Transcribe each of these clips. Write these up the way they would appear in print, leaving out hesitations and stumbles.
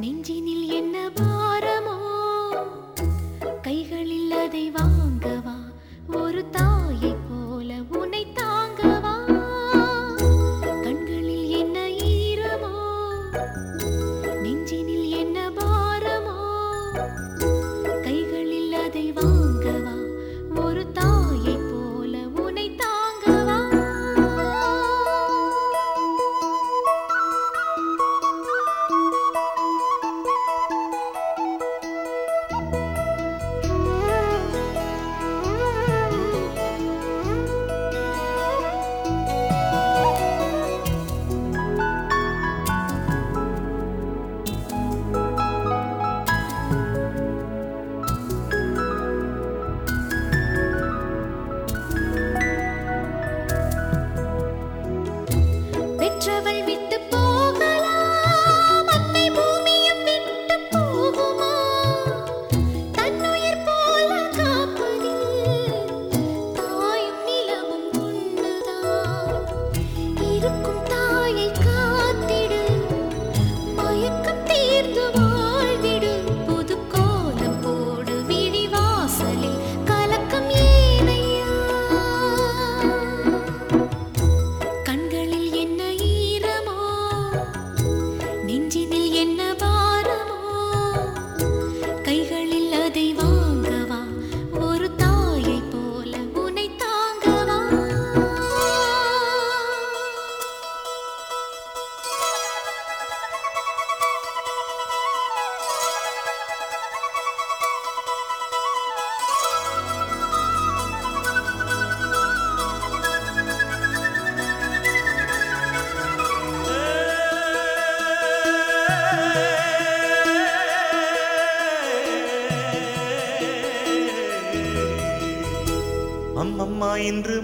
நெஞ்சினில் என்ன பாரமோ கைகளில் அதை வாங்கவா ஒரு தாயை போல உன்னை தாங்கவா கண்களில் என்ன ஈரமோ நெஞ்சினில் என்ன பாரமோ கைகளில் அதை வாங்கவா ஒரு தாயை போல உன்னை தாங்கவா பெற்றவள் விட்டு போகலாம் அன்னை பூமியும் விட்டு போகுமா தன்னுயிர் போல காப்பதில் தாயும் நிலமும் ஒன்றுதான் இருக்கும் தாயை காத்திடு மயக்கம் தீர்ந்து வாழ்ந்திடு புது கோலம் போடு விழி வாசலில் கலக்கம் ஏனையா கண்களில் என்ன ஈரமோ நெஞ்சினில் என்ன பாரமோ கைகளில் அதை வாங்கவா ஒரு தாயை போல உன்னை தாங்கவா அம்மம்மா இன்று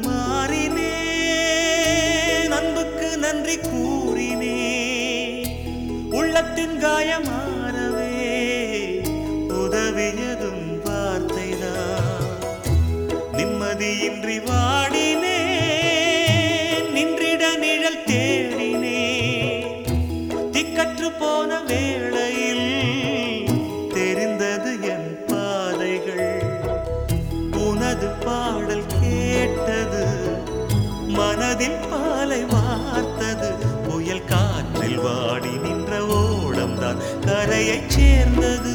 மாறினேன் அன்புக்கு நன்றி கூறினேன் உள்ளத்தின் காயமாறவே உதவியதும் வார்த்தைதான் நிம்மதியின்றி வாடினேன் நின்றிட நிழல் தேடினேன் திக்கற்று போன வேளையில் தெரிந்தது என் பாதைகள் உனது பாடல் கேட்டது மனதில் பாலை வார்த்தது புயல் காற்றில் வாடி நின்ற ஓடம்தான் கரையைச் சேர்ந்தது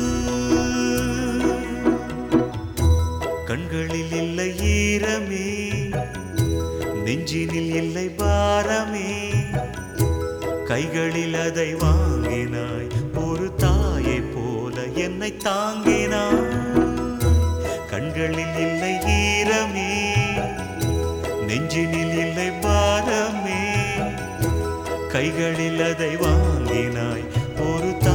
கண்களில் இல்லை ஈரமே நெஞ்சினில் இல்லை பாரமே கைகளில் அதை வாங்கினாய் ஒரு தாயை போல என்னை தாங்கினாய் கண்களில் இல்லை ஈரமே நெஞ்சினில் இல்லை பாரமே கைகளில் அதை வாங்கினாய் ஒரு